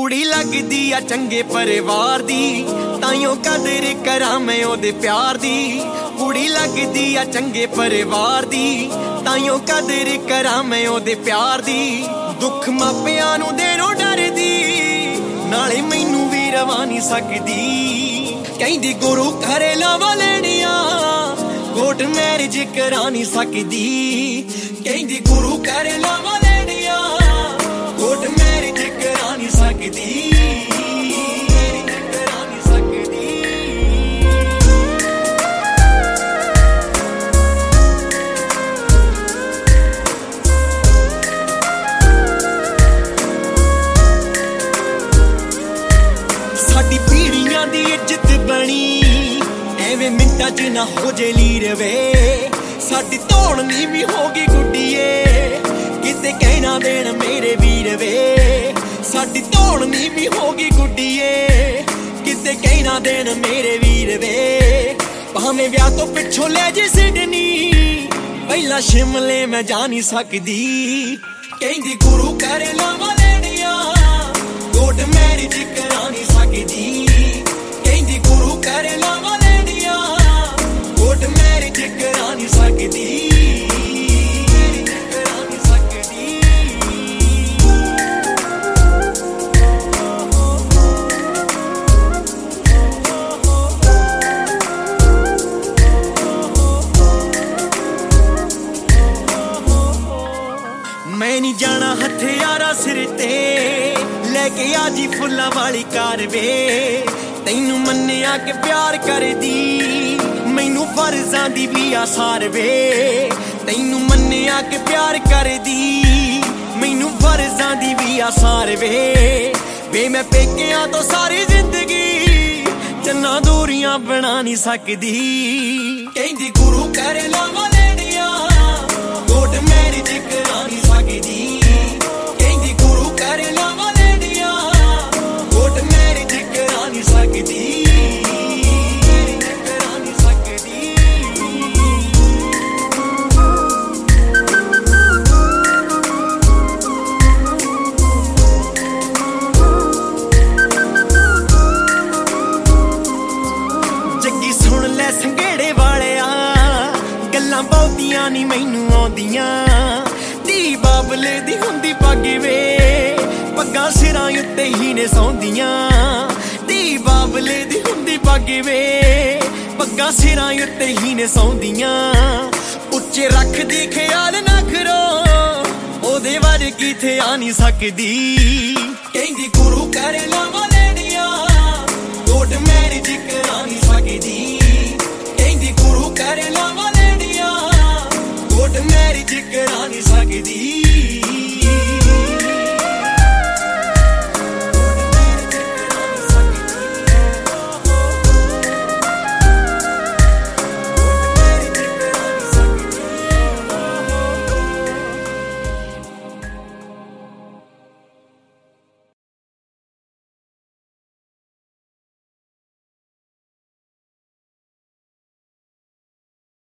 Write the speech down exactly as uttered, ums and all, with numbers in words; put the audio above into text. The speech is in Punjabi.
ਕੁੜੀ ਲੱਗਦੀ ਆ ਚੰਗੇ ਪਰਿਵਾਰ ਦੀ, ਤਾਈਓ ਕਦਰ ਕਰਾਂ ਮੈਂ ਉਹਦੇ ਪਿਆਰ ਦੀ। ਕੁੜੀ ਲੱਗਦੀ ਆ ਚੰਗੇ ਪਰਿਵਾਰ ਦੀ, ਤਾਈਓ ਕਦਰ ਕਰਾਂ ਮੈਂ ਉਹਦੇ ਪਿਆਰ ਦੀ। ਦੁੱਖ ਮਾਪਿਆਂ ਨੂੰ ਦੇਣੋਂ ਡਰਦੀ, ਨਾਲੇ ਮੈਨੂੰ ਵੀ ਰਵਾ ਨਹੀਂ ਸਕਦੀ। ਕਹਿੰਦੀ ਗੁਰੂ ਘਰੇ ਲਾਵਾਂ ਲੈਣੀਆਂ, ਕੋਰਟ ਮੈਰਿਜ ਕਰਾ ਨਹੀਂ ਸਕਦੀ। ਕਹਿੰਦੀ ਗੁਰੂ ਘਰੇ ਲਾਵਾਂ ਲੈਣੀਆਂ, ਕੋਰਟ ਮੈਰਿਜ ਕਰਾ ਨਹੀਂ ਸਕਦੀ। ਕਰਾ ਨਹੀਂ ਸਕਦੀ। ਸਾਡੀ ਪੀੜੀਆਂ ਦੀ ਇੱਜ਼ਤ ਬਣੀ, ਐਵੇਂ ਮਿੰਟਾਂ 'ਚ ਨਾ ਹੋ ਜੇ ਲੀਰ ਵੇ। ਸਾਡੀ ਧੌਣ ਨੀ ਵੀ ਹੋ ਗਈ ਗੁੱਡੀਏ, ਕਿਤੇ ਕਹਿਣਾ ਦੇਣ ਮੇਰੇ ਵੀਰ ਵੇ। ਸਾਡੀ ਧੌਣ ਨੀ ਵੀ ਹੋ ਗਈ ਗੁੱਡੀਏ, ਕਿਤੇ ਕਹਿਣਾ ਦੇਣ ਮੇਰੇ ਵੀਰ ਵੇ। ਭਾਵੇਂ ਵਿਆਹ ਤੋਂ ਪਿੱਛੋਂ ਲੈ ਜੇ ਸਿਡਨੀ, ਪਹਿਲਾਂ ਸ਼ਿਮਲੇ ਮੈਂ ਜਾ ਨਹੀਂ ਸਕਦੀ। ਕਹਿੰਦੀ ਗੁਰੂ ਘਰੇ ਲਾਵਾਂ ਲੈਣੀਆਂ, ਕੋਰਟ ਮੈਰਿਜ ਕਰਾ ਨਹੀਂ ਸਕਦੀ। ਕਹਿੰਦੀ ਗੁਰੂ ਘਰੇ ਲਾਵਾਂ ਲੈਣੀਆਂ, ਕੋਰਟ ਮੈਰਿਜ ਕਰਾ ਨਹੀਂ ਸਕਦੀ। ਕਰਾ ਨਹੀਂ ਸਕਦੀ। ਮੈਂ ਨਹੀਂ ਜਾਣਾ ਹਥਿਆਰਾਂ ਸਿਰ ਤੇ, ਲੈ ਕੇ ਆ ਜੀ ਫੁੱਲਾਂ ਵਾਲੀ ਕਾਰ ਵੇ। ਤੈਨੂੰ ਮੰਨਿਆ ਕਿ ਪਿਆਰ ਕਰਦੀ, ਮੈਨੂੰ ਫਰਜ਼ਾਂ ਦੀ ਵੀ ਆਸਾਰ ਵੇ। ਤੈਨੂੰ ਮੰਨਿਆ ਕਿ ਪਿਆਰ ਕਰਦੀ, ਮੈਨੂੰ ਫਰਜ਼ਾਂ ਦੀ ਵੀ ਆਸਾਰ ਵੇ। ਵੇ ਮੈਂ ਪੇਕਿਆਂ ਤੋਂ ਸਾਰੀ ਜ਼ਿੰਦਗੀ ਜੰਨਾਂ ਦੂਰੀਆਂ ਬਣਾ ਨਹੀਂ ਸਕਦੀ। ਕਹਿੰਦੀ ਗੁਰੂ ਘਰੇ ਲਾਵਾਂ ਲੈਣੀਆਂ, ਕੋਰਟ ਮੈਰਿਜ ਕਰਾ ਨਹੀਂ ਸਕਦੀ। ਕਹਿੰਦੀ ਗੁਰੂ ਘਰੇ ਲਾਵਾਂ ਲੈਣੀਆਂ, ਕੋਰਟ ਮੈਰਿਜ ਕਰਾ ਨਹੀਂ ਸਕਦੀ। ਕਰਾ ਨਹੀਂ ਸਕਦੀ। ਜੱਗੀ ਸੁਣ ਲੈ ਸੰਘੇੜੇ ਵਾਲਿਆ, ਗੱਲਾਂ ਬਹੁਤੀਆਂ ਨੀ ਮੈਨੂੰ ਆਉਂਦੀਆਂ। ਧੀ ਬਾਬਲੇ ਦੀ ਹੁੰਦੀ ਪੱਗ ਵੇ, ਪੱਗਾਂ ਸਿਰਾਂ ਉੱਤੇ ਹੀ ਨੇ ਸੌਂਦੀਆਂ। ਧੀ ਬਾਬਲੇ ਦੀ ਹੁੰਦੀ ਪੱਗ ਵੇ, ਪੱਗਾਂ ਸਿਰਾਂ ਉੱਤੇ ਹੀ ਨੇ ਸੌਂਦੀਆਂ। ਉੱਚੇ ਰੱਖਦੀ ਖਿਆਲ ਨਾ ਕਰੋ, ਉਹਦੇ ਵਰਗੀ ਥੇ ਆ ਨਹੀਂ ਸਕਦੀ। ਕਹਿੰਦੀ ਗੁਰੂ ਘਰੇ ਲਾਵਾਂ ਲੈਣੀਆਂ, ਕੋਰਟ ਮੈਰਿਜ ਕਰਾ ਨਹੀਂ ਸਕਦੀ। ਕਹਿੰਦੀ ਗੁਰੂ ਘਰੇ ਲਾਵਾਂ ਲੈਣੀਆਂ, ਕੋਰਟ ਮੈਰਿਜ ਕਰਾ